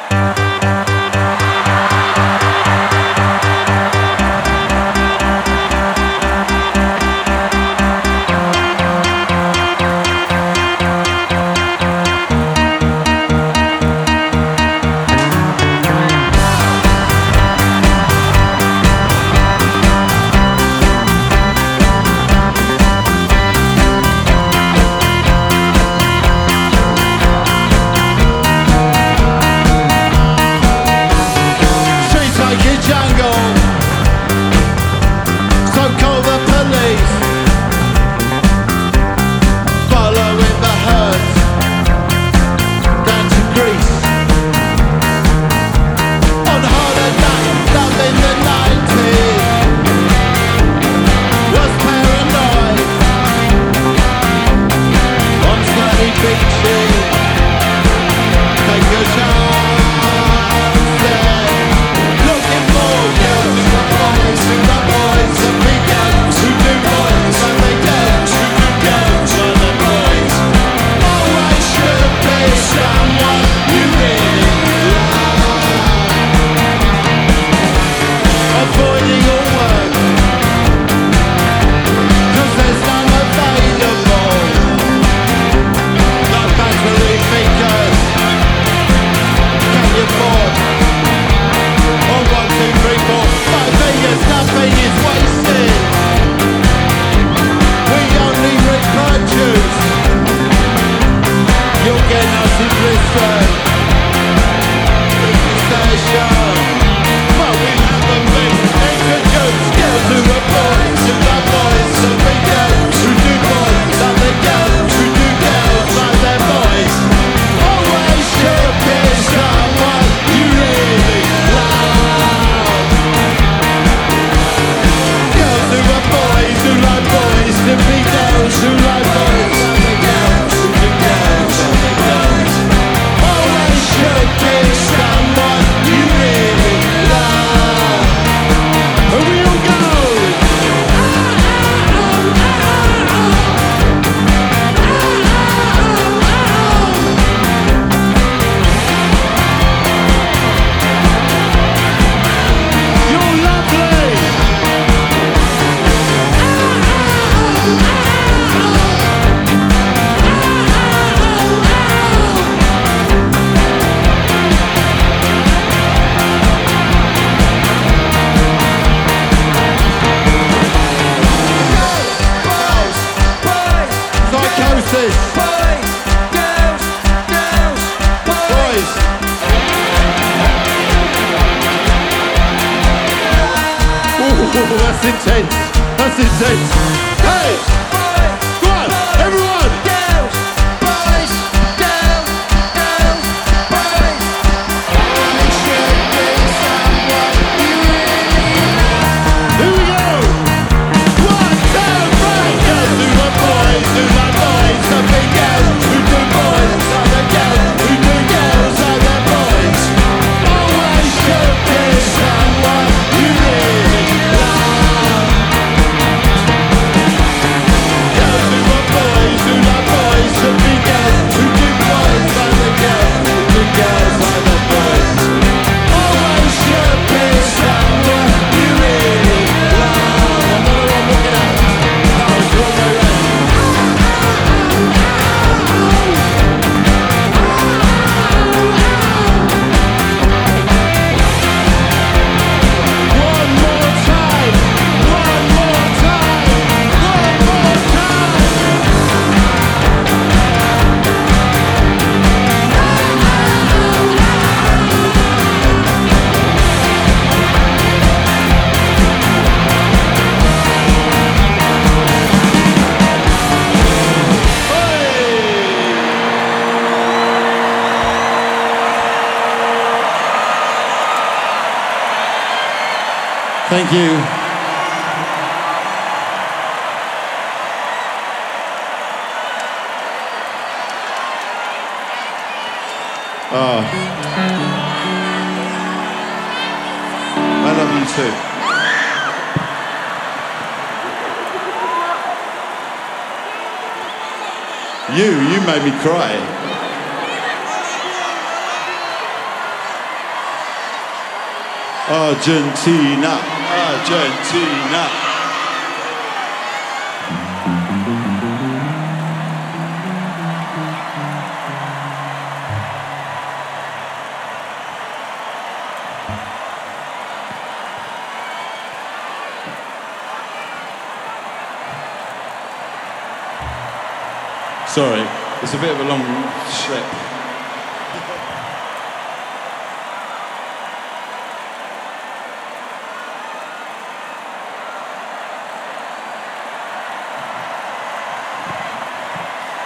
That's intense. That's intense. Hey! Go on, everyone! Girls, boys, girls, girls, boys. I should be someone you really love. Here we go! 1, 2, 3! Girls who love boys, who love boys. Some big girls who do boys. Other girls who do girls, other boys. Always should be someone you really love. Girls who love boys, who love boys. Some big girls who do boys. Other girls who do girls, other boys. Always should be someone you really love. Another one, look it up. That was the wrong way round. One more time. One more time. One more time. Thank you. I love you too. You made me cry. Argentina, Argentina. Sorry, it's a bit of a long slip.